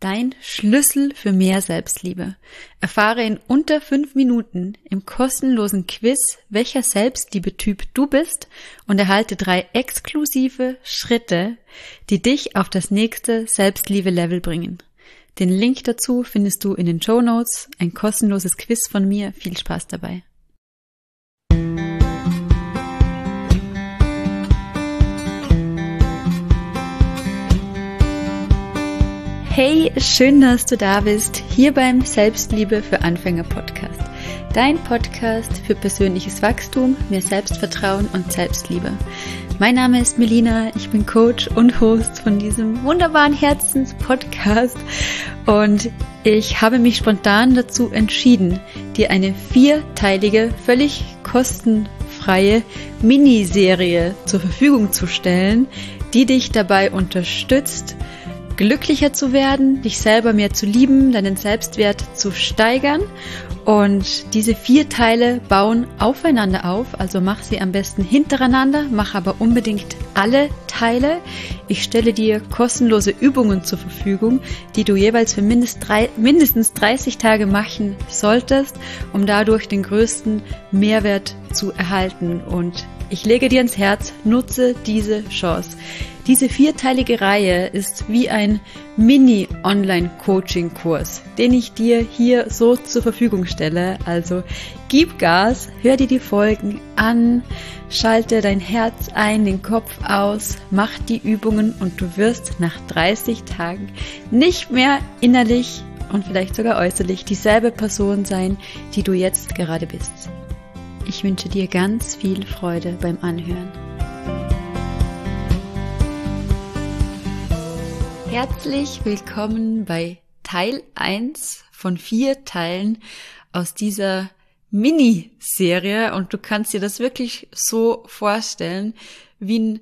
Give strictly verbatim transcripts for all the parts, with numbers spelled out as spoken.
Dein Schlüssel für mehr Selbstliebe. Erfahre in unter fünf Minuten im kostenlosen Quiz, welcher Selbstliebe-Typ du bist und erhalte drei exklusive Schritte, die dich auf das nächste Selbstliebe-Level bringen. Den Link dazu findest du in den Shownotes. Ein kostenloses Quiz von mir. Viel Spaß dabei. Hey, schön, dass du da bist, hier beim Selbstliebe für Anfänger Podcast. Dein Podcast für persönliches Wachstum, mehr Selbstvertrauen und Selbstliebe. Mein Name ist Melina, ich bin Coach und Host von diesem wunderbaren Herzens-Podcast und ich habe mich spontan dazu entschieden, dir eine vierteilige, völlig kostenfreie Miniserie zur Verfügung zu stellen, die dich dabei unterstützt, glücklicher zu werden, dich selber mehr zu lieben, deinen Selbstwert zu steigern. Und diese vier Teile bauen aufeinander auf, also mach sie am besten hintereinander, mach aber unbedingt alle Teile. Ich stelle dir kostenlose Übungen zur Verfügung, die du jeweils für mindest drei, mindestens dreißig Tage machen solltest, um dadurch den größten Mehrwert zu erhalten. Und ich lege dir ins Herz, nutze diese Chance. Diese vierteilige Reihe ist wie ein Mini-Online-Coaching-Kurs, den ich dir hier so zur Verfügung stelle. Also gib Gas, hör dir die Folgen an, schalte dein Herz ein, den Kopf aus, mach die Übungen und du wirst nach dreißig Tagen nicht mehr innerlich und vielleicht sogar äußerlich dieselbe Person sein, die du jetzt gerade bist. Ich wünsche dir ganz viel Freude beim Anhören. Herzlich willkommen bei Teil eins von vier Teilen aus dieser Miniserie und du kannst dir das wirklich so vorstellen wie ein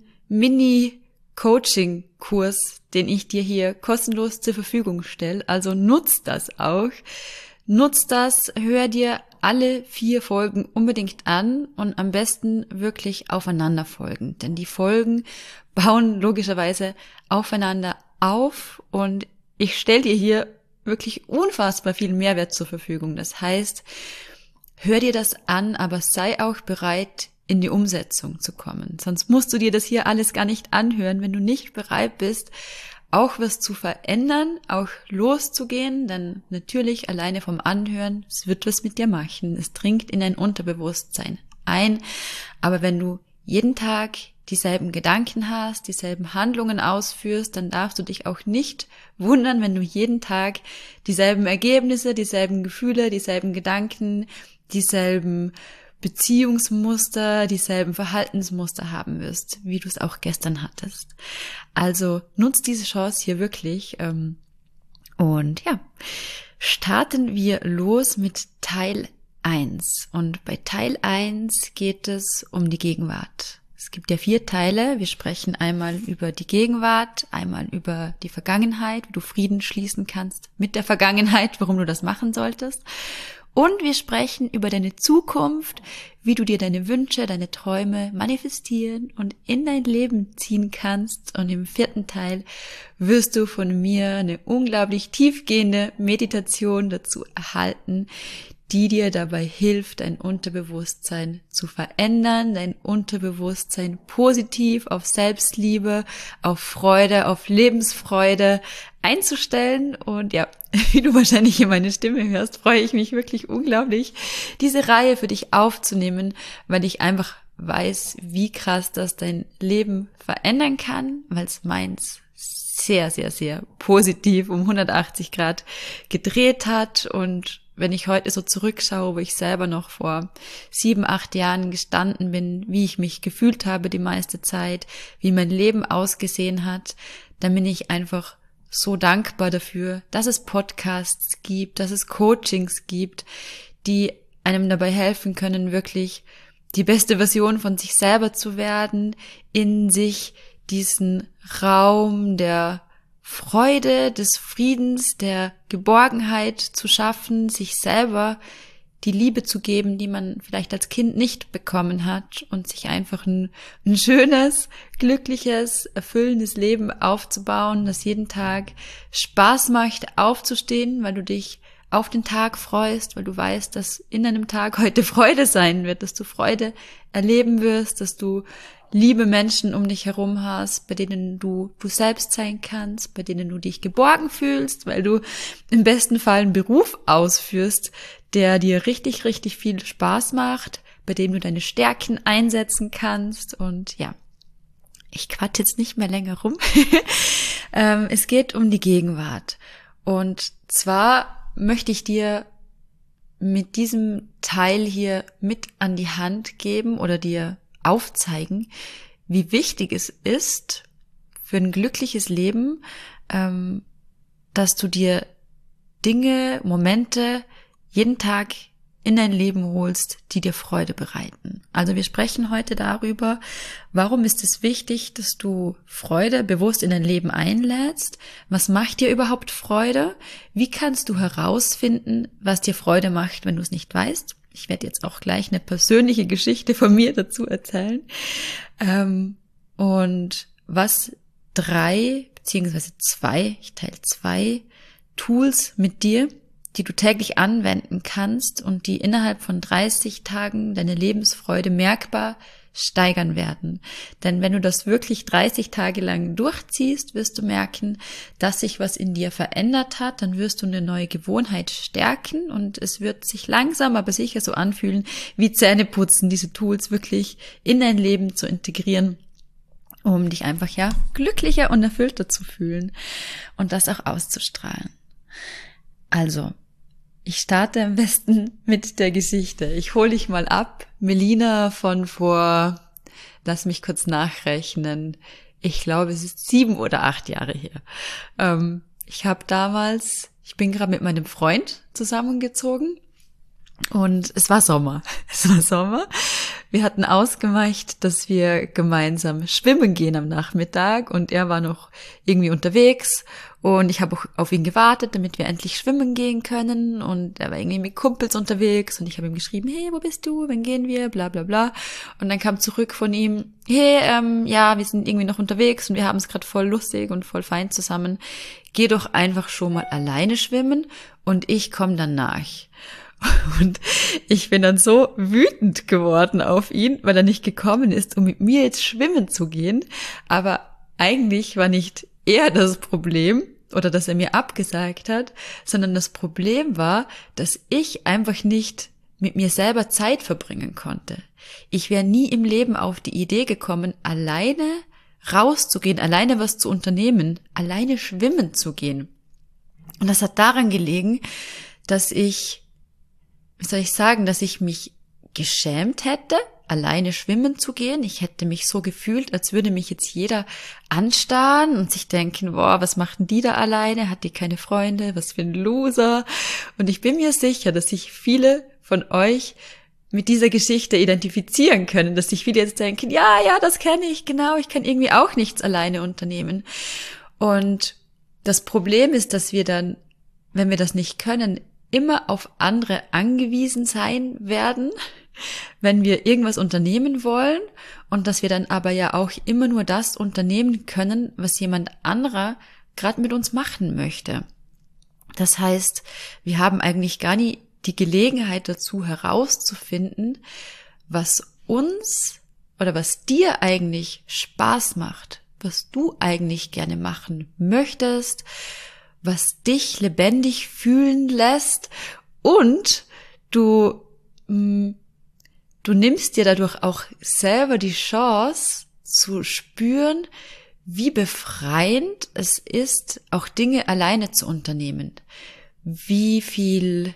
Mini-Coaching-Kurs, den ich dir hier kostenlos zur Verfügung stelle. Also nutz das auch, nutz das, hör dir alle vier Folgen unbedingt an und am besten wirklich aufeinander folgen, denn die Folgen bauen logischerweise aufeinander auf und ich stelle dir hier wirklich unfassbar viel Mehrwert zur Verfügung. Das heißt, hör dir das an, aber sei auch bereit, in die Umsetzung zu kommen. Sonst musst du dir das hier alles gar nicht anhören, wenn du nicht bereit bist, auch was zu verändern, auch loszugehen, dann natürlich alleine vom Anhören, es wird was mit dir machen, es dringt in dein Unterbewusstsein ein, aber wenn du jeden Tag dieselben Gedanken hast, dieselben Handlungen ausführst, dann darfst du dich auch nicht wundern, wenn du jeden Tag dieselben Ergebnisse, dieselben Gefühle, dieselben Gedanken, dieselben Beziehungsmuster, dieselben Verhaltensmuster haben wirst, wie du es auch gestern hattest. Also nutz diese Chance hier wirklich. Ähm, und ja, starten wir los mit Teil eins. Und bei Teil eins geht es um die Gegenwart. Es gibt ja vier Teile. Wir sprechen einmal über die Gegenwart, einmal über die Vergangenheit, wie du Frieden schließen kannst mit der Vergangenheit, warum du das machen solltest. Und wir sprechen über deine Zukunft, wie du dir deine Wünsche, deine Träume manifestieren und in dein Leben ziehen kannst. Und im vierten Teil wirst du von mir eine unglaublich tiefgehende Meditation dazu erhalten, die dir dabei hilft, dein Unterbewusstsein zu verändern, dein Unterbewusstsein positiv auf Selbstliebe, auf Freude, auf Lebensfreude einzustellen. Und ja, wie du wahrscheinlich hier meine Stimme hörst, freue ich mich wirklich unglaublich, diese Reihe für dich aufzunehmen, weil ich einfach weiß, wie krass das dein Leben verändern kann, weil es meins sehr, sehr, sehr positiv um hundertachtzig Grad gedreht hat. Und wenn ich heute so zurückschaue, wo ich selber noch vor sieben, acht Jahren gestanden bin, wie ich mich gefühlt habe die meiste Zeit, wie mein Leben ausgesehen hat, dann bin ich einfach so dankbar dafür, dass es Podcasts gibt, dass es Coachings gibt, die einem dabei helfen können, wirklich die beste Version von sich selber zu werden, in sich diesen Raum der Freude, des Friedens, der Geborgenheit zu schaffen, sich selber die Liebe zu geben, die man vielleicht als Kind nicht bekommen hat und sich einfach ein, ein schönes, glückliches, erfüllendes Leben aufzubauen, das jeden Tag Spaß macht, aufzustehen, weil du dich auf den Tag freust, weil du weißt, dass in deinem Tag heute Freude sein wird, dass du Freude erleben wirst, dass du liebe Menschen um dich herum hast, bei denen du du selbst sein kannst, bei denen du dich geborgen fühlst, weil du im besten Fall einen Beruf ausführst, der dir richtig, richtig viel Spaß macht, bei dem du deine Stärken einsetzen kannst. Und ja, ich quatsch jetzt nicht mehr länger rum. ähm, es geht um die Gegenwart. Und zwar möchte ich dir mit diesem Teil hier mit an die Hand geben oder dir aufzeigen, wie wichtig es ist für ein glückliches Leben, ähm, dass du dir Dinge, Momente jeden Tag in dein Leben holst, die dir Freude bereiten. Also wir sprechen heute darüber, warum ist es wichtig, dass du Freude bewusst in dein Leben einlädst? Was macht dir überhaupt Freude? Wie kannst du herausfinden, was dir Freude macht, wenn du es nicht weißt? Ich werde jetzt auch gleich eine persönliche Geschichte von mir dazu erzählen. Ähm, und was drei, beziehungsweise zwei, ich teile zwei Tools mit dir, die du täglich anwenden kannst und die innerhalb von dreißig Tagen deine Lebensfreude merkbar steigern werden. Denn wenn du das wirklich dreißig Tage lang durchziehst, wirst du merken, dass sich was in dir verändert hat. Dann wirst du eine neue Gewohnheit stärken und es wird sich langsam, aber sicher so anfühlen, wie Zähneputzen, diese Tools wirklich in dein Leben zu integrieren, um dich einfach ja glücklicher und erfüllter zu fühlen und das auch auszustrahlen. Also, ich starte am besten mit der Geschichte. Ich hole dich mal ab. Melina von vor, lass mich kurz nachrechnen, ich glaube, es ist sieben oder acht Jahre her. Ähm, ich habe damals, ich bin gerade mit meinem Freund zusammengezogen und es war Sommer. Es war Sommer. Wir hatten ausgemacht, dass wir gemeinsam schwimmen gehen am Nachmittag und er war noch irgendwie unterwegs und ich habe auch auf ihn gewartet, damit wir endlich schwimmen gehen können und er war irgendwie mit Kumpels unterwegs und ich habe ihm geschrieben, hey, wo bist du, wann gehen wir, bla bla bla und dann kam zurück von ihm, hey, ähm, ja, wir sind irgendwie noch unterwegs und wir haben es gerade voll lustig und voll fein zusammen, geh doch einfach schon mal alleine schwimmen und ich komme dann nach. Und ich bin dann so wütend geworden auf ihn, weil er nicht gekommen ist, um mit mir jetzt schwimmen zu gehen. Aber eigentlich war nicht er das Problem oder dass er mir abgesagt hat, sondern das Problem war, dass ich einfach nicht mit mir selber Zeit verbringen konnte. Ich wäre nie im Leben auf die Idee gekommen, alleine rauszugehen, alleine was zu unternehmen, alleine schwimmen zu gehen. Und das hat daran gelegen, dass ich Wie soll ich sagen, dass ich mich geschämt hätte, alleine schwimmen zu gehen. Ich hätte mich so gefühlt, als würde mich jetzt jeder anstarren und sich denken, boah, was macht denn die da alleine? Hat die keine Freunde? Was für ein Loser? Und ich bin mir sicher, dass sich viele von euch mit dieser Geschichte identifizieren können, dass sich viele jetzt denken, ja, ja, das kenne ich, genau, ich kann irgendwie auch nichts alleine unternehmen. Und das Problem ist, dass wir dann, wenn wir das nicht können, immer auf andere angewiesen sein werden, wenn wir irgendwas unternehmen wollen und dass wir dann aber ja auch immer nur das unternehmen können, was jemand anderer gerade mit uns machen möchte. Das heißt, wir haben eigentlich gar nie die Gelegenheit dazu herauszufinden, was uns oder was dir eigentlich Spaß macht, was du eigentlich gerne machen möchtest, was dich lebendig fühlen lässt und du, mh, du nimmst dir dadurch auch selber die Chance zu spüren, wie befreiend es ist, auch Dinge alleine zu unternehmen. Wie viel,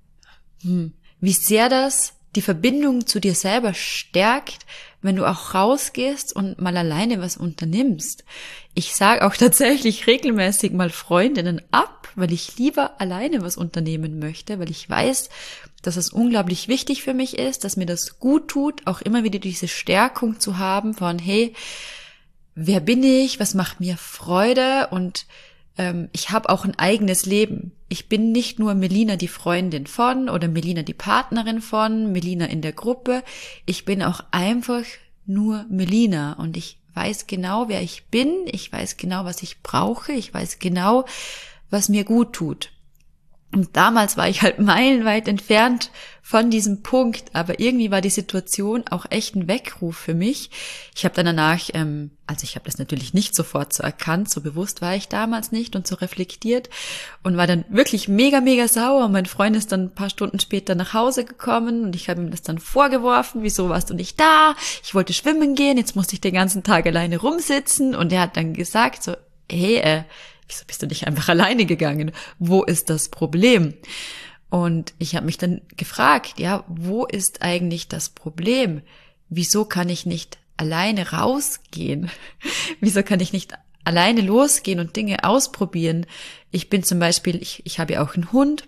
hm, wie sehr das die Verbindung zu dir selber stärkt, wenn du auch rausgehst und mal alleine was unternimmst. Ich sage auch tatsächlich regelmäßig mal Freundinnen ab, weil ich lieber alleine was unternehmen möchte, weil ich weiß, dass es unglaublich wichtig für mich ist, dass mir das gut tut, auch immer wieder diese Stärkung zu haben von, hey, wer bin ich, was macht mir Freude und ähm, ich habe auch ein eigenes Leben. Ich bin nicht nur Melina die Freundin von oder Melina die Partnerin von, Melina in der Gruppe. Ich bin auch einfach nur Melina und ich weiß genau, wer ich bin. Ich weiß genau, was ich brauche. Ich weiß genau, was mir gut tut. Und damals war ich halt meilenweit entfernt von diesem Punkt, aber irgendwie war die Situation auch echt ein Weckruf für mich. Ich habe dann danach, ähm, also ich habe das natürlich nicht sofort so erkannt, so bewusst war ich damals nicht und so reflektiert und war dann wirklich mega, mega sauer. Und mein Freund ist dann ein paar Stunden später nach Hause gekommen und ich habe ihm das dann vorgeworfen, wieso warst du nicht da? Ich wollte schwimmen gehen, jetzt musste ich den ganzen Tag alleine rumsitzen und er hat dann gesagt so, hey, äh, wieso bist du nicht einfach alleine gegangen? Wo ist das Problem? Und ich habe mich dann gefragt, ja, wo ist eigentlich das Problem? Wieso kann ich nicht alleine rausgehen? Wieso kann ich nicht alleine losgehen und Dinge ausprobieren? Ich bin zum Beispiel, ich, ich habe ja auch einen Hund,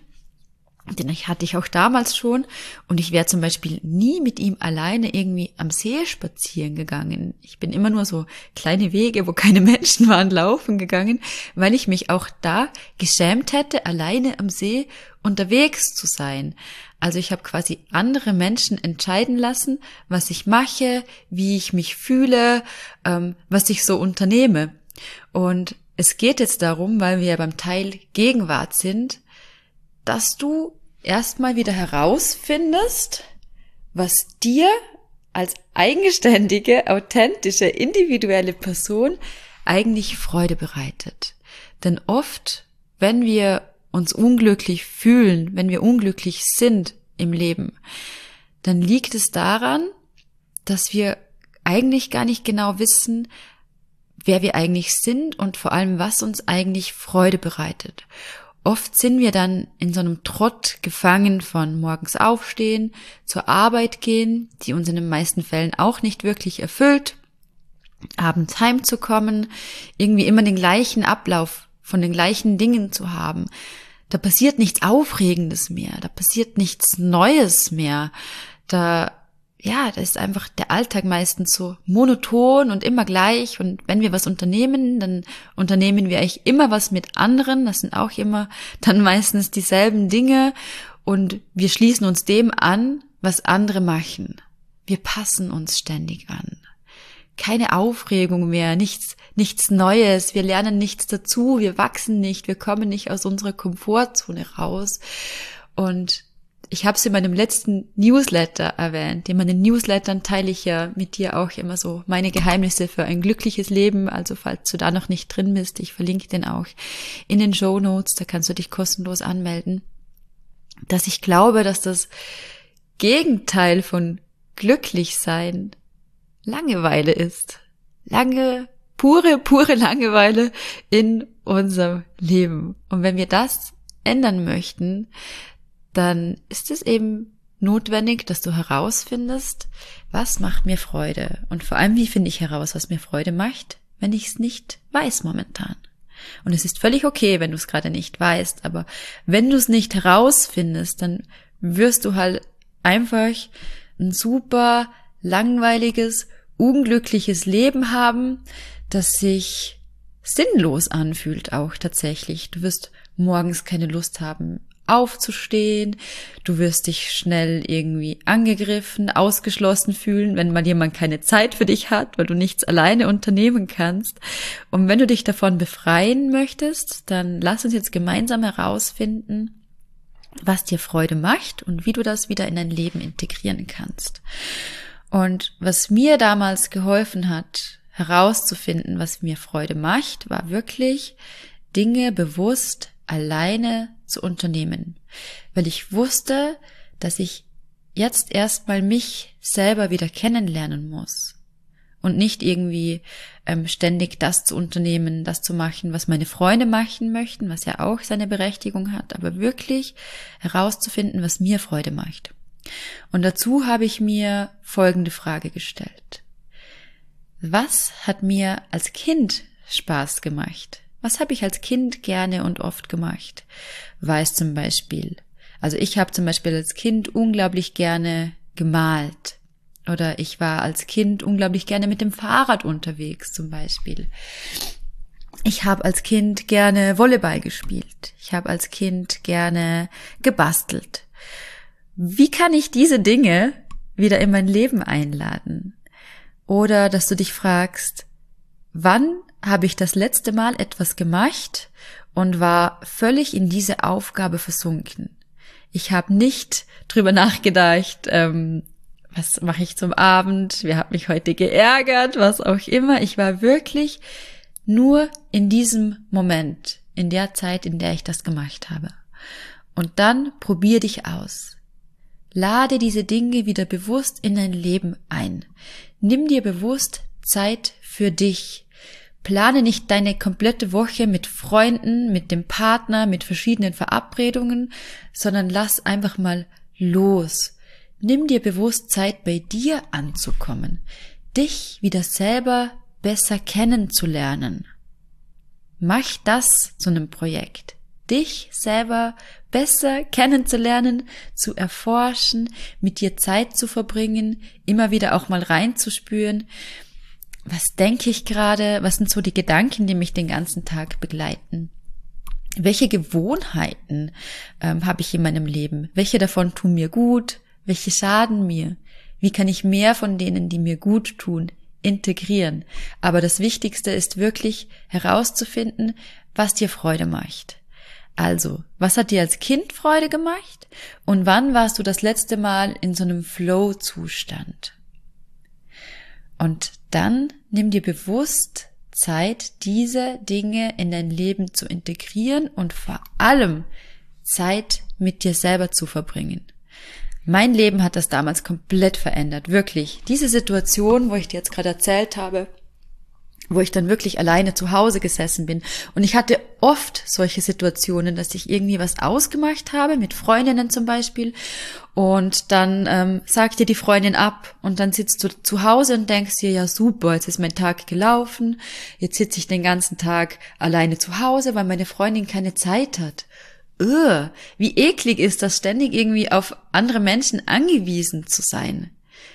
den hatte ich auch damals schon und ich wäre zum Beispiel nie mit ihm alleine irgendwie am See spazieren gegangen. Ich bin immer nur so kleine Wege, wo keine Menschen waren, laufen gegangen, weil ich mich auch da geschämt hätte, alleine am See unterwegs zu sein. Also ich habe quasi andere Menschen entscheiden lassen, was ich mache, wie ich mich fühle, ähm, was ich so unternehme. Und es geht jetzt darum, weil wir ja beim Teil Gegenwart sind, dass du erstmal wieder herausfindest, was dir als eigenständige, authentische, individuelle Person eigentlich Freude bereitet. Denn oft, wenn wir uns unglücklich fühlen, wenn wir unglücklich sind im Leben, dann liegt es daran, dass wir eigentlich gar nicht genau wissen, wer wir eigentlich sind und vor allem, was uns eigentlich Freude bereitet. Oft sind wir dann in so einem Trott gefangen von morgens aufstehen, zur Arbeit gehen, die uns in den meisten Fällen auch nicht wirklich erfüllt, abends heimzukommen, irgendwie immer den gleichen Ablauf von den gleichen Dingen zu haben. Da passiert nichts Aufregendes mehr, da passiert nichts Neues mehr, da ja, da ist einfach der Alltag meistens so monoton und immer gleich. Und wenn wir was unternehmen, dann unternehmen wir eigentlich immer was mit anderen. Das sind auch immer dann meistens dieselben Dinge. Und wir schließen uns dem an, was andere machen. Wir passen uns ständig an. Keine Aufregung mehr, nichts, nichts Neues. Wir lernen nichts dazu. Wir wachsen nicht. Wir kommen nicht aus unserer Komfortzone raus. Und ich habe es in meinem letzten Newsletter erwähnt. In meinen Newslettern teile ich ja mit dir auch immer so meine Geheimnisse für ein glückliches Leben. Also falls du da noch nicht drin bist, ich verlinke den auch in den Shownotes. Da kannst du dich kostenlos anmelden. Dass ich glaube, dass das Gegenteil von glücklich sein Langeweile ist. Lange, pure, pure Langeweile in unserem Leben. Und wenn wir das ändern möchten, dann ist es eben notwendig, dass du herausfindest, was macht mir Freude. Und vor allem, wie finde ich heraus, was mir Freude macht, wenn ich es nicht weiß momentan. Und es ist völlig okay, wenn du es gerade nicht weißt, aber wenn du es nicht herausfindest, dann wirst du halt einfach ein super langweiliges, unglückliches Leben haben, das sich sinnlos anfühlt auch tatsächlich. Du wirst morgens keine Lust haben, aufzustehen, du wirst dich schnell irgendwie angegriffen, ausgeschlossen fühlen, wenn mal jemand keine Zeit für dich hat, weil du nichts alleine unternehmen kannst. Und wenn du dich davon befreien möchtest, dann lass uns jetzt gemeinsam herausfinden, was dir Freude macht und wie du das wieder in dein Leben integrieren kannst. Und was mir damals geholfen hat, herauszufinden, was mir Freude macht, war wirklich Dinge bewusst alleine zu unternehmen, weil ich wusste, dass ich jetzt erstmal mich selber wieder kennenlernen muss und nicht irgendwie ähm, ständig das zu unternehmen, das zu machen, was meine Freunde machen möchten, was ja auch seine Berechtigung hat, aber wirklich herauszufinden, was mir Freude macht. Und dazu habe ich mir folgende Frage gestellt. Was hat mir als Kind Spaß gemacht? Was habe ich als Kind gerne und oft gemacht? War es zum Beispiel, also ich habe zum Beispiel als Kind unglaublich gerne gemalt. Oder ich war als Kind unglaublich gerne mit dem Fahrrad unterwegs zum Beispiel. Ich habe als Kind gerne Volleyball gespielt. Ich habe als Kind gerne gebastelt. Wie kann ich diese Dinge wieder in mein Leben einladen? Oder dass du dich fragst, wann habe ich das letzte Mal etwas gemacht und war völlig in diese Aufgabe versunken? Ich habe nicht drüber nachgedacht, ähm, was mache ich zum Abend? Wer hat mich heute geärgert? Was auch immer. Ich war wirklich nur in diesem Moment, in der Zeit, in der ich das gemacht habe. Und dann probier dich aus. Lade diese Dinge wieder bewusst in dein Leben ein. Nimm dir bewusst Zeit für dich. Plane nicht deine komplette Woche mit Freunden, mit dem Partner, mit verschiedenen Verabredungen, sondern lass einfach mal los. Nimm dir bewusst Zeit, bei dir anzukommen, dich wieder selber besser kennenzulernen. Mach das zu einem Projekt, dich selber besser kennenzulernen, zu erforschen, mit dir Zeit zu verbringen, immer wieder auch mal reinzuspüren. Was denke ich gerade? Was sind so die Gedanken, die mich den ganzen Tag begleiten? Welche Gewohnheiten ähm, habe ich in meinem Leben? Welche davon tun mir gut? Welche schaden mir? Wie kann ich mehr von denen, die mir gut tun, integrieren? Aber das Wichtigste ist wirklich herauszufinden, was dir Freude macht. Also, was hat dir als Kind Freude gemacht? Und wann warst du das letzte Mal in so einem Flow-Zustand? Und dann nimm dir bewusst Zeit, diese Dinge in dein Leben zu integrieren und vor allem Zeit mit dir selber zu verbringen. Mein Leben hat das damals komplett verändert, wirklich. Diese Situation, wo ich dir jetzt gerade erzählt habe, wo ich dann wirklich alleine zu Hause gesessen bin. Und ich hatte oft solche Situationen, dass ich irgendwie was ausgemacht habe, mit Freundinnen zum Beispiel. Und dann ähm, sagt dir die Freundin ab und dann sitzt du zu Hause und denkst dir, ja super, jetzt ist mein Tag gelaufen. Jetzt sitze ich den ganzen Tag alleine zu Hause, weil meine Freundin keine Zeit hat. Ugh, wie eklig ist das, ständig irgendwie auf andere Menschen angewiesen zu sein.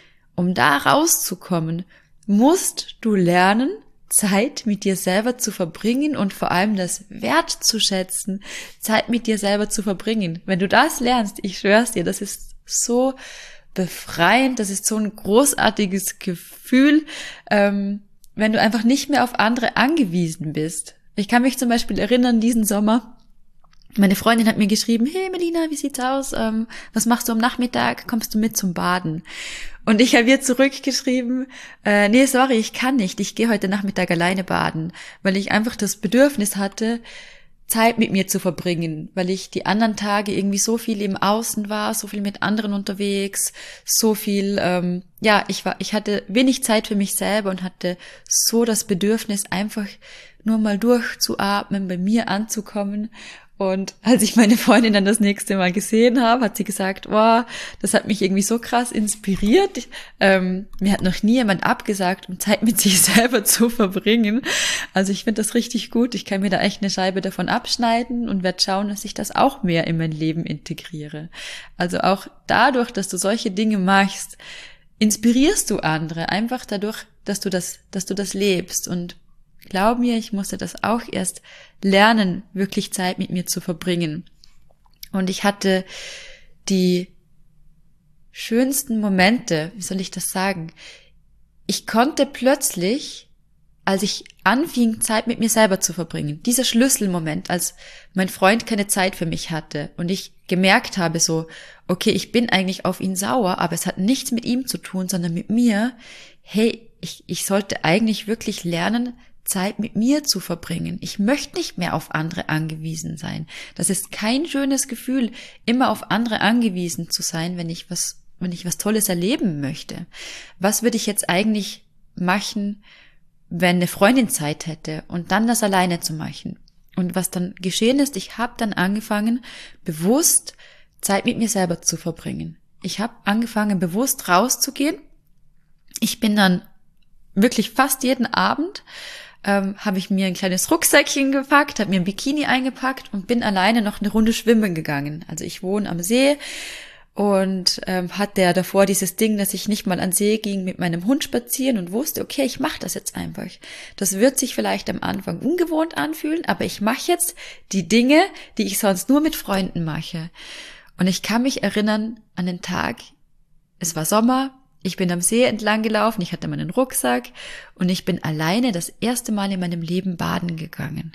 Um da rauszukommen, musst du lernen, Zeit mit dir selber zu verbringen und vor allem das wertzuschätzen, Zeit mit dir selber zu verbringen. Wenn du das lernst, ich schwör's dir, das ist so befreiend, das ist so ein großartiges Gefühl, ähm, wenn du einfach nicht mehr auf andere angewiesen bist. Ich kann mich zum Beispiel erinnern, diesen Sommer, meine Freundin hat mir geschrieben, hey Melina, wie sieht's aus? Ähm, was machst du am Nachmittag? Kommst du mit zum Baden? Und ich habe ihr zurückgeschrieben, äh, nee, sorry, ich kann nicht. Ich gehe heute Nachmittag alleine baden, weil ich einfach das Bedürfnis hatte, Zeit mit mir zu verbringen, weil ich die anderen Tage irgendwie so viel im Außen war, so viel mit anderen unterwegs, so viel, ähm, ja, ich war, ich hatte wenig Zeit für mich selber und hatte so das Bedürfnis, einfach nur mal durchzuatmen, bei mir anzukommen. Und als ich meine Freundin dann das nächste Mal gesehen habe, hat sie gesagt, wow, das hat mich irgendwie so krass inspiriert. Ähm, mir hat noch nie jemand abgesagt, um Zeit mit sich selber zu verbringen. Also ich finde das richtig gut. Ich kann mir da echt eine Scheibe davon abschneiden und werde schauen, dass ich das auch mehr in mein Leben integriere. Also auch dadurch, dass du solche Dinge machst, inspirierst du andere. Einfach dadurch, dass du das, dass du das lebst. Und glaub mir, ich musste das auch erst lernen, wirklich Zeit mit mir zu verbringen. Und ich hatte die schönsten Momente, wie soll ich das sagen? Ich konnte plötzlich, als ich anfing, Zeit mit mir selber zu verbringen, dieser Schlüsselmoment, als mein Freund keine Zeit für mich hatte und ich gemerkt habe so, okay, ich bin eigentlich auf ihn sauer, aber es hat nichts mit ihm zu tun, sondern mit mir. Hey, ich, ich sollte eigentlich wirklich lernen, Zeit mit mir zu verbringen. Ich möchte nicht mehr auf andere angewiesen sein. Das ist kein schönes Gefühl, immer auf andere angewiesen zu sein, wenn ich was, wenn ich was Tolles erleben möchte. Was würde ich jetzt eigentlich machen, wenn eine Freundin Zeit hätte und dann das alleine zu machen? Und was dann geschehen ist, ich habe dann angefangen, bewusst Zeit mit mir selber zu verbringen. Ich habe angefangen, bewusst rauszugehen. Ich bin dann wirklich fast jeden Abend ähm, habe ich mir ein kleines Rucksäckchen gepackt, habe mir ein Bikini eingepackt und bin alleine noch eine Runde schwimmen gegangen. Also ich wohne am See und ähm, hatte ja davor dieses Ding, dass ich nicht mal an See ging mit meinem Hund spazieren und wusste, okay, ich mache das jetzt einfach. Das wird sich vielleicht am Anfang ungewohnt anfühlen, aber ich mache jetzt die Dinge, die ich sonst nur mit Freunden mache. Und ich kann mich erinnern an den Tag, es war Sommer, ich bin am See entlang gelaufen, ich hatte meinen Rucksack und ich bin alleine das erste Mal in meinem Leben baden gegangen.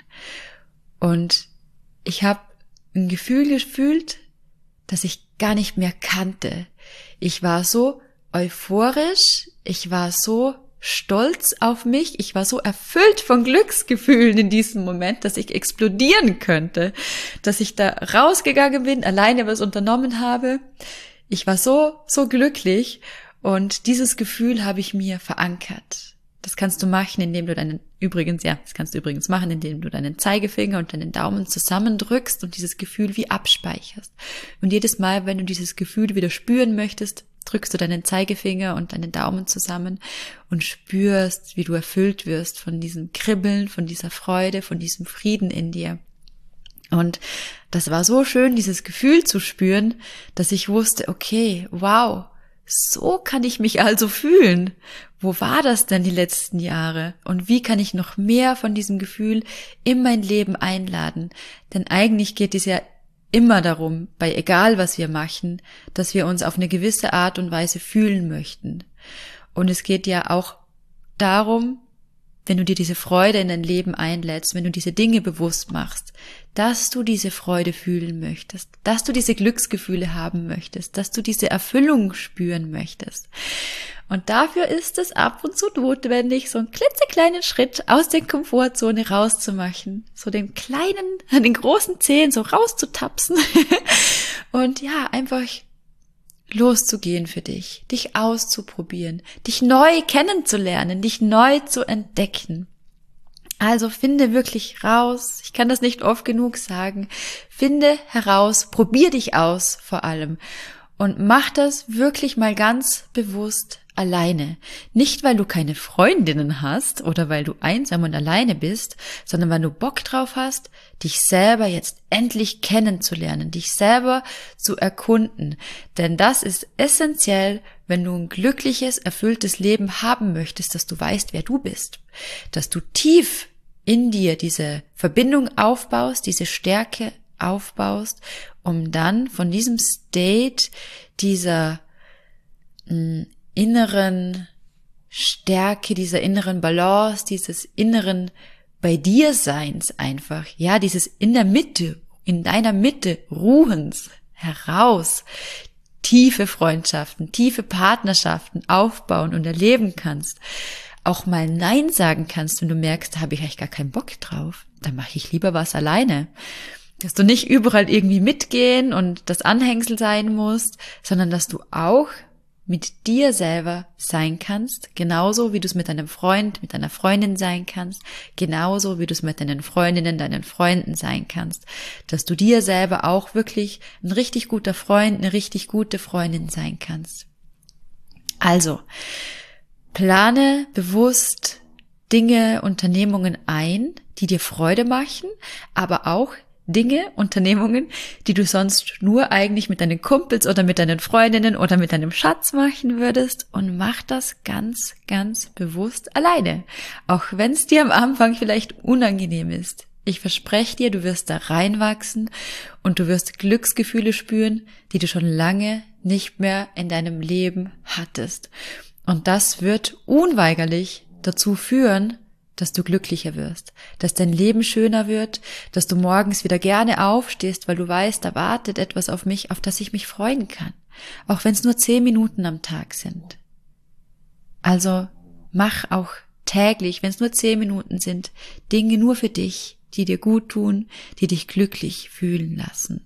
Und ich habe ein Gefühl gefühlt, das ich gar nicht mehr kannte. Ich war so euphorisch, ich war so stolz auf mich, ich war so erfüllt von Glücksgefühlen in diesem Moment, dass ich explodieren könnte, dass ich da rausgegangen bin, alleine was unternommen habe. Ich war so, so glücklich und dieses Gefühl habe ich mir verankert. Das kannst du machen, indem du deinen, übrigens, ja, das kannst du übrigens machen, indem du deinen Zeigefinger und deinen Daumen zusammendrückst und dieses Gefühl wie abspeicherst. Und jedes Mal, wenn du dieses Gefühl wieder spüren möchtest, drückst du deinen Zeigefinger und deinen Daumen zusammen und spürst, wie du erfüllt wirst von diesem Kribbeln, von dieser Freude, von diesem Frieden in dir. Und das war so schön, dieses Gefühl zu spüren, dass ich wusste, okay, wow, so kann ich mich also fühlen. Wo war das denn die letzten Jahre? Und wie kann ich noch mehr von diesem Gefühl in mein Leben einladen? Denn eigentlich geht es ja immer darum, bei egal was wir machen, dass wir uns auf eine gewisse Art und Weise fühlen möchten. Und es geht ja auch darum, wenn du dir diese Freude in dein Leben einlädst, wenn du diese Dinge bewusst machst, dass du diese Freude fühlen möchtest, dass du diese Glücksgefühle haben möchtest, dass du diese Erfüllung spüren möchtest. Und dafür ist es ab und zu notwendig, so einen klitzekleinen Schritt aus der Komfortzone rauszumachen, so den kleinen, den großen Zehen so rauszutapsen und ja, einfach loszugehen für dich, dich auszuprobieren, dich neu kennenzulernen, dich neu zu entdecken. Also finde wirklich raus, ich kann das nicht oft genug sagen, finde heraus, probier dich aus vor allem und mach das wirklich mal ganz bewusst alleine. Nicht, weil du keine Freundinnen hast oder weil du einsam und alleine bist, sondern weil du Bock drauf hast, dich selber jetzt endlich kennenzulernen, dich selber zu erkunden. Denn das ist essentiell, wenn du ein glückliches, erfülltes Leben haben möchtest, dass du weißt, wer du bist. Dass du tief in dir diese Verbindung aufbaust, diese Stärke aufbaust, um dann von diesem State, dieser mh, inneren Stärke, dieser inneren Balance, dieses inneren bei dir Seins einfach, ja, dieses in der Mitte, in deiner Mitte Ruhens heraus, tiefe Freundschaften, tiefe Partnerschaften aufbauen und erleben kannst, auch mal Nein sagen kannst, wenn du merkst, da habe ich eigentlich gar keinen Bock drauf, dann mache ich lieber was alleine. Dass du nicht überall irgendwie mitgehen und das Anhängsel sein musst, sondern dass du auch mit dir selber sein kannst, genauso wie du es mit deinem Freund, mit deiner Freundin sein kannst, genauso wie du es mit deinen Freundinnen, deinen Freunden sein kannst, dass du dir selber auch wirklich ein richtig guter Freund, eine richtig gute Freundin sein kannst. Also, plane bewusst Dinge, Unternehmungen ein, die dir Freude machen, aber auch Dinge, Unternehmungen, die du sonst nur eigentlich mit deinen Kumpels oder mit deinen Freundinnen oder mit deinem Schatz machen würdest, und mach das ganz, ganz bewusst alleine. Auch wenn es dir am Anfang vielleicht unangenehm ist. Ich verspreche dir, du wirst da reinwachsen und du wirst Glücksgefühle spüren, die du schon lange nicht mehr in deinem Leben hattest. Und das wird unweigerlich dazu führen, dass du glücklicher wirst, dass dein Leben schöner wird, dass du morgens wieder gerne aufstehst, weil du weißt, da wartet etwas auf mich, auf das ich mich freuen kann, auch wenn es nur zehn Minuten am Tag sind. Also mach auch täglich, wenn es nur zehn Minuten sind, Dinge nur für dich, die dir gut tun, die dich glücklich fühlen lassen.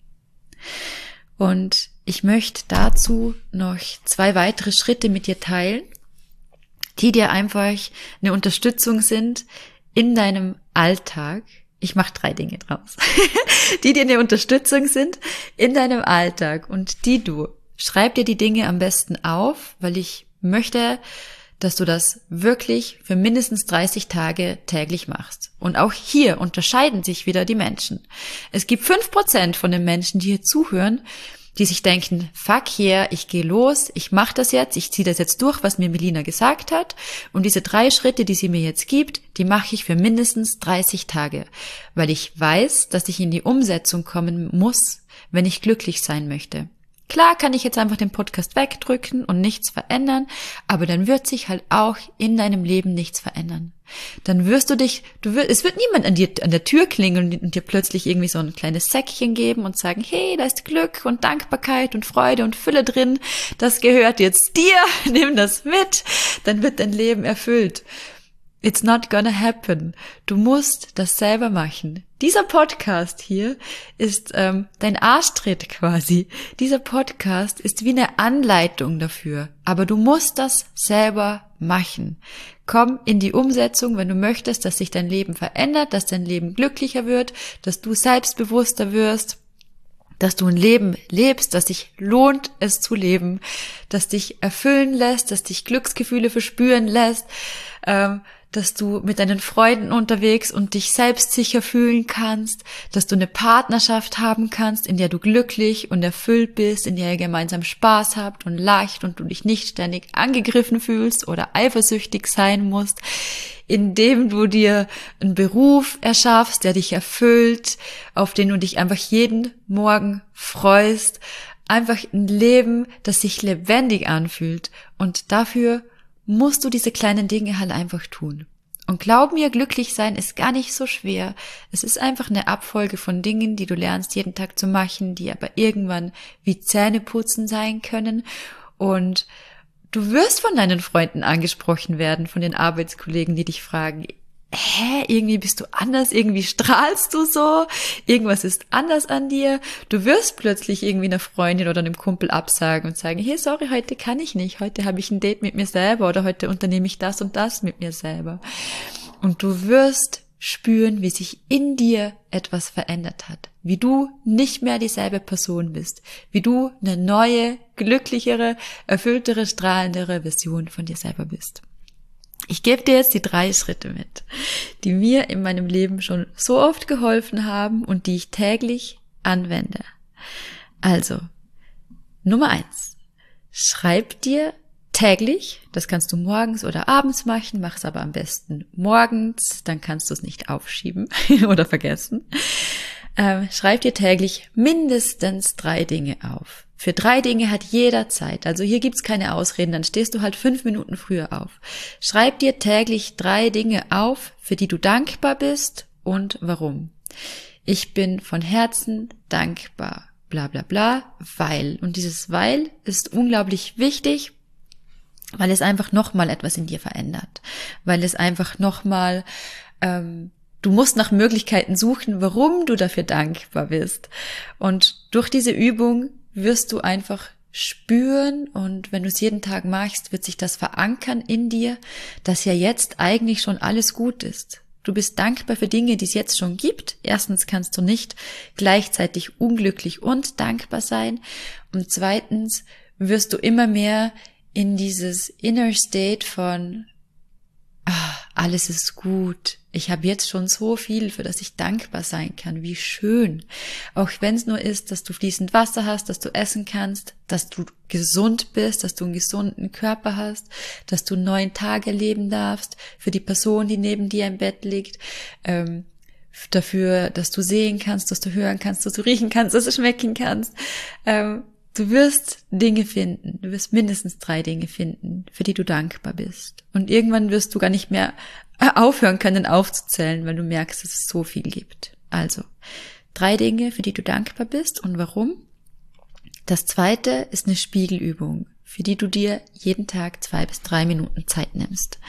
Und ich möchte dazu noch zwei weitere Schritte mit dir teilen, die dir einfach eine Unterstützung sind in deinem Alltag. Ich mache drei Dinge draus, die dir eine Unterstützung sind in deinem Alltag und die du, schreib dir die Dinge am besten auf, weil ich möchte, dass du das wirklich für mindestens dreißig Tage täglich machst. Und auch hier unterscheiden sich wieder die Menschen. Es gibt fünf Prozent von den Menschen, die hier zuhören, die sich denken, fuck yeah, ich gehe los, ich mache das jetzt, ich ziehe das jetzt durch, was mir Melina gesagt hat und diese drei Schritte, die sie mir jetzt gibt, die mache ich für mindestens dreißig Tage, weil ich weiß, dass ich in die Umsetzung kommen muss, wenn ich glücklich sein möchte. Klar kann ich jetzt einfach den Podcast wegdrücken und nichts verändern, aber dann wird sich halt auch in deinem Leben nichts verändern. Dann wirst du dich, du wirst, es wird niemand an dir, an der Tür klingeln und dir plötzlich irgendwie so ein kleines Säckchen geben und sagen, hey, da ist Glück und Dankbarkeit und Freude und Fülle drin, das gehört jetzt dir, nimm das mit, dann wird dein Leben erfüllt. It's not gonna happen. Du musst das selber machen. Dieser Podcast hier ist ähm, dein Arschtritt quasi. Dieser Podcast ist wie eine Anleitung dafür. Aber du musst das selber machen. Komm in die Umsetzung, wenn du möchtest, dass sich dein Leben verändert, dass dein Leben glücklicher wird, dass du selbstbewusster wirst, dass du ein Leben lebst, das sich lohnt, es zu leben, das dich erfüllen lässt, das dich Glücksgefühle verspüren lässt, ähm, dass du mit deinen Freunden unterwegs und dich selbstsicher fühlen kannst, dass du eine Partnerschaft haben kannst, in der du glücklich und erfüllt bist, in der ihr gemeinsam Spaß habt und lacht und du dich nicht ständig angegriffen fühlst oder eifersüchtig sein musst, indem du dir einen Beruf erschaffst, der dich erfüllt, auf den du dich einfach jeden Morgen freust, einfach ein Leben, das sich lebendig anfühlt und dafür musst du diese kleinen Dinge halt einfach tun. Und glaub mir, glücklich sein ist gar nicht so schwer. Es ist einfach eine Abfolge von Dingen, die du lernst jeden Tag zu machen, die aber irgendwann wie Zähneputzen sein können. Und du wirst von deinen Freunden angesprochen werden, von den Arbeitskollegen, die dich fragen, hä, irgendwie bist du anders, irgendwie strahlst du so, irgendwas ist anders an dir. Du wirst plötzlich irgendwie einer Freundin oder einem Kumpel absagen und sagen, hey, sorry, heute kann ich nicht, heute habe ich ein Date mit mir selber oder heute unternehme ich das und das mit mir selber. Und du wirst spüren, wie sich in dir etwas verändert hat, wie du nicht mehr dieselbe Person bist, wie du eine neue, glücklichere, erfülltere, strahlendere Version von dir selber bist. Ich gebe dir jetzt die drei Schritte mit, die mir in meinem Leben schon so oft geholfen haben und die ich täglich anwende. Also, Nummer eins. Schreib dir täglich, das kannst du morgens oder abends machen, mach es aber am besten morgens, dann kannst du es nicht aufschieben oder vergessen. Ähm, schreib dir täglich mindestens drei Dinge auf. Für drei Dinge hat jeder Zeit. Also hier gibt's keine Ausreden, dann stehst du halt fünf Minuten früher auf. Schreib dir täglich drei Dinge auf, für die du dankbar bist und warum. Ich bin von Herzen dankbar, bla bla bla, weil. Und dieses weil ist unglaublich wichtig, weil es einfach nochmal etwas in dir verändert. Weil es einfach nochmal, ähm, du musst nach Möglichkeiten suchen, warum du dafür dankbar bist. Und durch diese Übung wirst du einfach spüren und wenn du es jeden Tag machst, wird sich das verankern in dir, dass ja jetzt eigentlich schon alles gut ist. Du bist dankbar für Dinge, die es jetzt schon gibt. Erstens kannst du nicht gleichzeitig unglücklich und dankbar sein. Und zweitens wirst du immer mehr in dieses Inner State von ah, alles ist gut. Ich habe jetzt schon so viel, für das ich dankbar sein kann. Wie schön. Auch wenn es nur ist, dass du fließend Wasser hast, dass du essen kannst, dass du gesund bist, dass du einen gesunden Körper hast, dass du neun Tage leben darfst, für die Person, die neben dir im Bett liegt, ähm, dafür, dass du sehen kannst, dass du hören kannst, dass du riechen kannst, dass du schmecken kannst. Ähm, Du wirst Dinge finden, du wirst mindestens drei Dinge finden, für die du dankbar bist. Und irgendwann wirst du gar nicht mehr aufhören können aufzuzählen, weil du merkst, dass es so viel gibt. Also, drei Dinge, für die du dankbar bist und warum. Das zweite ist eine Spiegelübung, für die du dir jeden Tag zwei bis drei Minuten Zeit nimmst.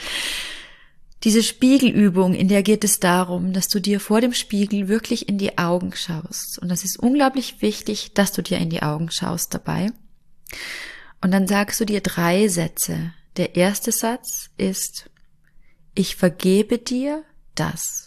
Diese Spiegelübung, in der geht es darum, dass du dir vor dem Spiegel wirklich in die Augen schaust. Und das ist unglaublich wichtig, dass du dir in die Augen schaust dabei. Und dann sagst du dir drei Sätze. Der erste Satz ist, ich vergebe dir das.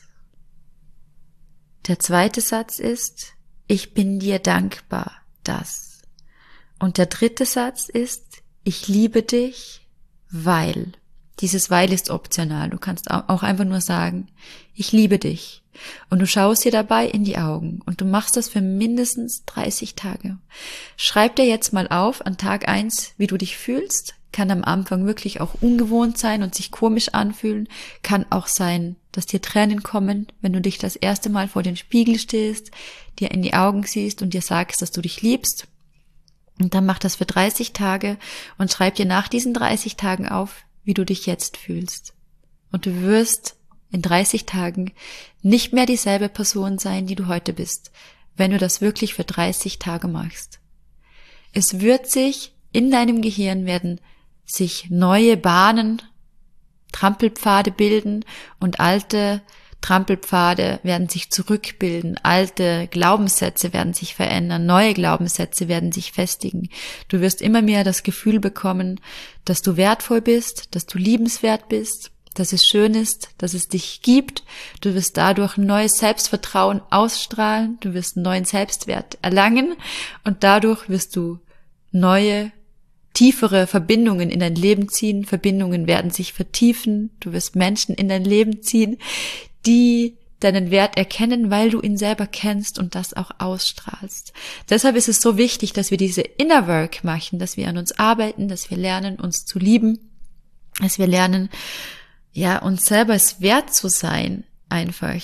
Der zweite Satz ist, ich bin dir dankbar, das. Und der dritte Satz ist, ich liebe dich, weil. Dieses Weil ist optional. Du kannst auch einfach nur sagen, ich liebe dich. Und du schaust dir dabei in die Augen und du machst das für mindestens dreißig Tage. Schreib dir jetzt mal auf an Tag eins, wie du dich fühlst. Kann am Anfang wirklich auch ungewohnt sein und sich komisch anfühlen. Kann auch sein, dass dir Tränen kommen, wenn du dich das erste Mal vor den Spiegel stehst, dir in die Augen siehst und dir sagst, dass du dich liebst. Und dann mach das für dreißig Tage und schreib dir nach diesen dreißig Tagen auf, wie du dich jetzt fühlst. Und du wirst in dreißig Tagen nicht mehr dieselbe Person sein, die du heute bist, wenn du das wirklich für dreißig Tage machst. Es wird sich in deinem Gehirn werden sich neue Bahnen, Trampelpfade bilden und alte Trampelpfade werden sich zurückbilden, alte Glaubenssätze werden sich verändern, neue Glaubenssätze werden sich festigen. Du wirst immer mehr das Gefühl bekommen, dass du wertvoll bist, dass du liebenswert bist, dass es schön ist, dass es dich gibt. Du wirst dadurch ein neues Selbstvertrauen ausstrahlen, du wirst einen neuen Selbstwert erlangen und dadurch wirst du neue, tiefere Verbindungen in dein Leben ziehen. Verbindungen werden sich vertiefen, du wirst Menschen in dein Leben ziehen, die deinen Wert erkennen, weil du ihn selber kennst und das auch ausstrahlst. Deshalb ist es so wichtig, dass wir diese Inner Work machen, dass wir an uns arbeiten, dass wir lernen, uns zu lieben, dass wir lernen, ja, uns selber es wert zu sein, einfach,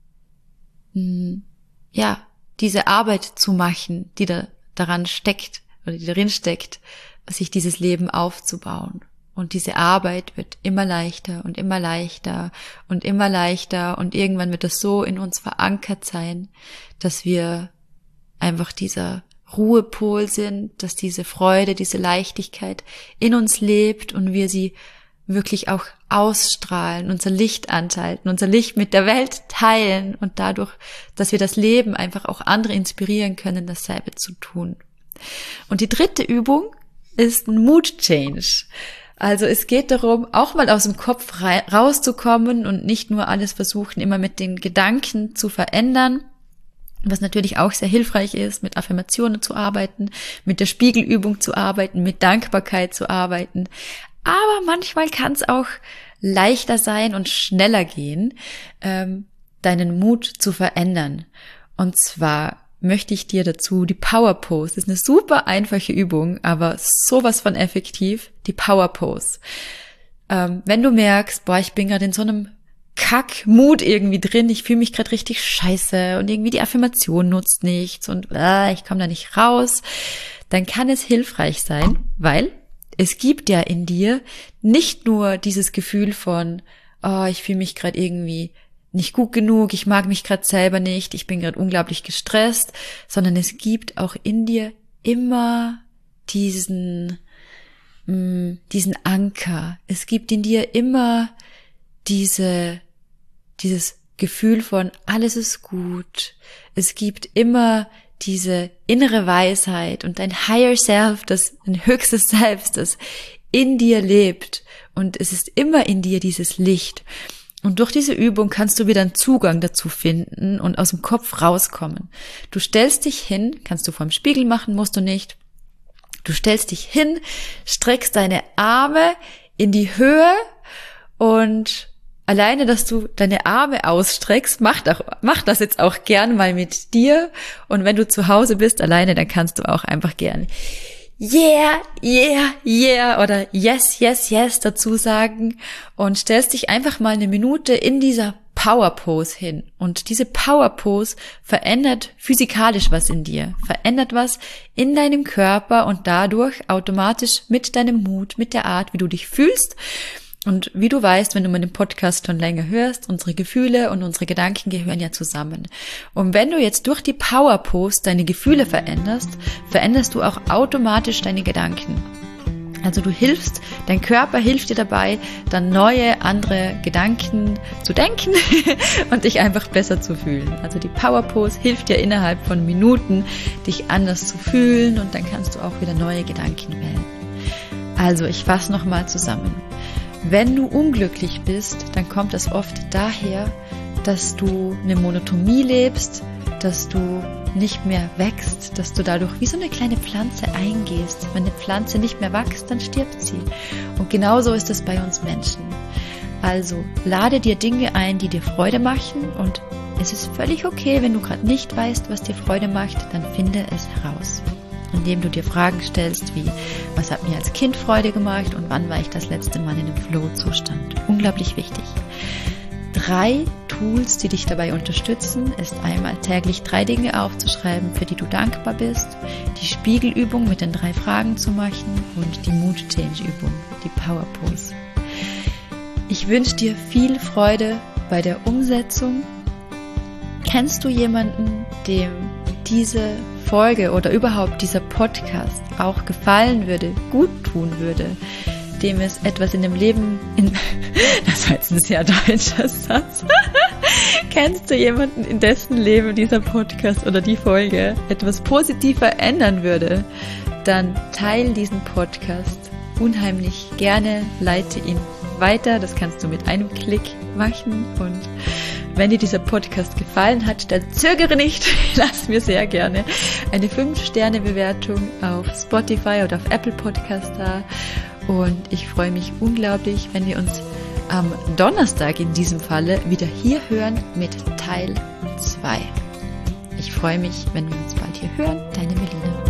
ja, diese Arbeit zu machen, die da daran steckt oder die darin steckt, sich dieses Leben aufzubauen. Und diese Arbeit wird immer leichter und immer leichter und immer leichter und irgendwann wird das so in uns verankert sein, dass wir einfach dieser Ruhepol sind, dass diese Freude, diese Leichtigkeit in uns lebt und wir sie wirklich auch ausstrahlen, unser Licht anhalten, unser Licht mit der Welt teilen und dadurch, dass wir das Leben einfach auch andere inspirieren können, dasselbe zu tun. Und die dritte Übung ist ein Mood Change. Also es geht darum, auch mal aus dem Kopf rauszukommen und nicht nur alles versuchen, immer mit den Gedanken zu verändern, was natürlich auch sehr hilfreich ist, mit Affirmationen zu arbeiten, mit der Spiegelübung zu arbeiten, mit Dankbarkeit zu arbeiten. Aber manchmal kann es auch leichter sein und schneller gehen, ähm, deinen Mut zu verändern. Und zwar möchte ich dir dazu die Power Pose, das ist eine super einfache Übung, aber sowas von effektiv, die Power Pose. Ähm, wenn du merkst, boah, ich bin gerade in so einem Kack-Mut irgendwie drin, ich fühle mich gerade richtig scheiße und irgendwie die Affirmation nutzt nichts und äh, ich komme da nicht raus, dann kann es hilfreich sein, weil es gibt ja in dir nicht nur dieses Gefühl von, oh, ich fühle mich gerade irgendwie nicht gut genug, ich mag mich gerade selber nicht, ich bin gerade unglaublich gestresst, sondern es gibt auch in dir immer diesen, mh, diesen Anker. Es gibt in dir immer diese, dieses Gefühl von alles ist gut. Es gibt immer diese innere Weisheit und dein Higher Self, das ein höchstes Selbst, das in dir lebt und es ist immer in dir dieses Licht. Und durch diese Übung kannst du wieder einen Zugang dazu finden und aus dem Kopf rauskommen. Du stellst dich hin, kannst du vorm Spiegel machen, musst du nicht. Du stellst dich hin, streckst deine Arme in die Höhe und alleine, dass du deine Arme ausstreckst, mach, doch, mach das jetzt auch gern mal mit dir. Und wenn du zu Hause bist alleine, dann kannst du auch einfach gern yeah, yeah, yeah oder yes, yes, yes dazu sagen und stellst dich einfach mal eine Minute in dieser Power Pose hin. Und diese Power Pose verändert physikalisch was in dir, verändert was in deinem Körper und dadurch automatisch mit deinem Mut, mit der Art, wie du dich fühlst. Und wie du weißt, wenn du meinen Podcast schon länger hörst, unsere Gefühle und unsere Gedanken gehören ja zusammen. Und wenn du jetzt durch die Power Pose deine Gefühle veränderst, veränderst du auch automatisch deine Gedanken. Also du hilfst, dein Körper hilft dir dabei, dann neue, andere Gedanken zu denken und dich einfach besser zu fühlen. Also die Power Pose hilft dir innerhalb von Minuten, dich anders zu fühlen und dann kannst du auch wieder neue Gedanken wählen. Also ich fasse nochmal zusammen. Wenn du unglücklich bist, dann kommt das oft daher, dass du eine Monotonie lebst, dass du nicht mehr wächst, dass du dadurch wie so eine kleine Pflanze eingehst. Wenn eine Pflanze nicht mehr wächst, dann stirbt sie. Und genauso ist es bei uns Menschen. Also lade dir Dinge ein, die dir Freude machen, und es ist völlig okay, wenn du gerade nicht weißt, was dir Freude macht, dann finde es heraus. Indem du dir Fragen stellst wie, was hat mir als Kind Freude gemacht und wann war ich das letzte Mal in einem Flow-Zustand? Unglaublich wichtig. Drei Tools, die dich dabei unterstützen, ist einmal täglich drei Dinge aufzuschreiben, für die du dankbar bist, die Spiegelübung mit den drei Fragen zu machen und die Mood-Change-Übung, die Power Pose. Ich wünsche dir viel Freude bei der Umsetzung. Kennst du jemanden, dem diese Folge oder überhaupt dieser Podcast auch gefallen würde, gut tun würde, dem es etwas in dem Leben, in, das war jetzt ein sehr deutscher Satz, kennst du jemanden, in dessen Leben dieser Podcast oder die Folge etwas positiver ändern würde, dann teile diesen Podcast unheimlich gerne, leite ihn weiter, das kannst du mit einem Klick machen, und wenn dir dieser Podcast gefallen hat, dann zögere nicht, lass mir sehr gerne eine fünf Sterne Bewertung auf Spotify oder auf Apple Podcast da, und ich freue mich unglaublich, wenn wir uns am Donnerstag in diesem Falle wieder hier hören mit Teil zwei. Ich freue mich, wenn wir uns bald hier hören. Deine Melina.